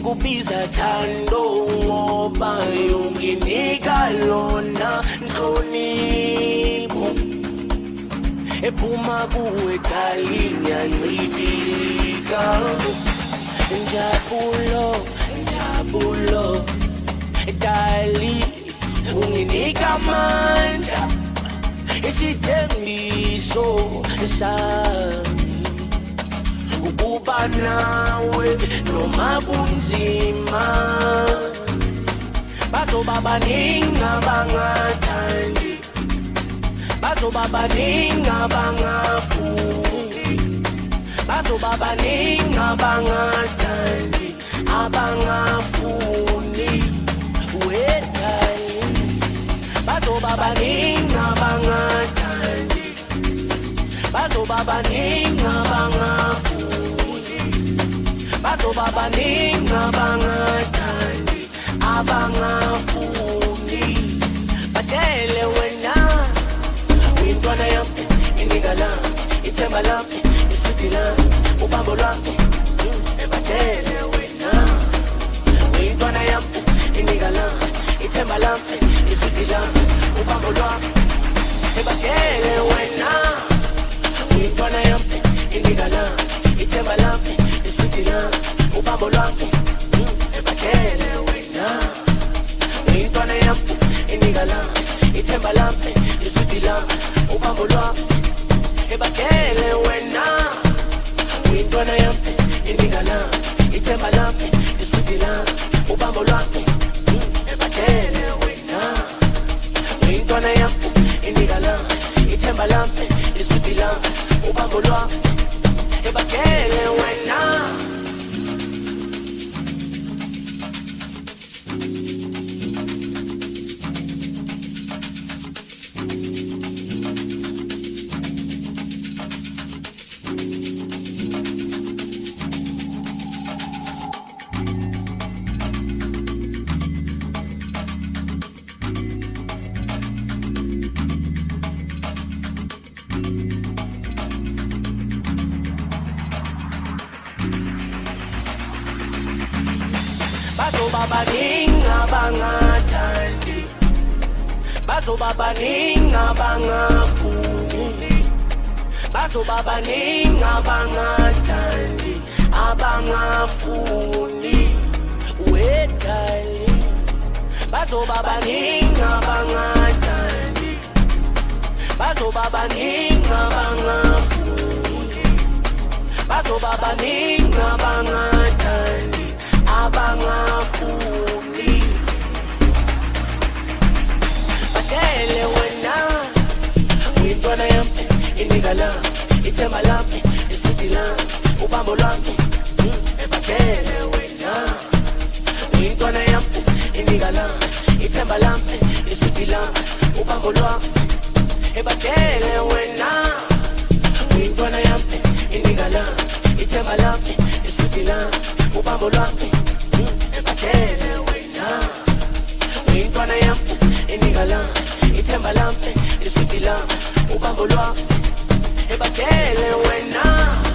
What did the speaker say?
ngikubiza thando ngoba unginika lona nhlonipho ephuma kuwe dali ngiyancibilika njabulo dali unginika amandla isithembiso sami ukuba nawe noma kunzima bazoba baningi abangathandi bazoba baningi abangafuni bazoba baningi abangathandi abangafuni wedali bazoba baningi abangathandi bazoba baningi abangafuni bazoba baningi abangathandi abangafuni batele wena uyintwana yami inika lami ithemba lami isuthi lami ubambo lwami batele wena uyintwana yami inika lami ithemba lami isuthi lami ubambo lwami batele wena uyintwana yami inika lami ithemba lami isuthi lami ubambo lwami batele wena uyintwana yami inika lami ithemba lami isuthi lami ubambo lwami batele wena uyintwana yami inika lami ithemba lami isuthi lami ubambo lwami batele wena uyintwana yami inika lami ithemba lami isuthi lami ubambo lwami batele wena bazoba baningi abangathandi bazoba baningi abangafuni bazoba baningi abangathandi abangafuni wedali bazoba baningi abangathandi bazoba baningi abangafuni bazoba baningi abangathandi abangafuni batele wena uyintwana yami inika lami ithemba lami isuthi lami ubambo lwami batele wena uyintwana yami inika lami ithemba lami isuthi lami ubambo lwami batele wena uyintwana yami inika lami ithemba lami isuthi lami ubambo lwami batele wena uyintwana yami inika lami ithemba lami isuthi lami ubambo lwami batele wena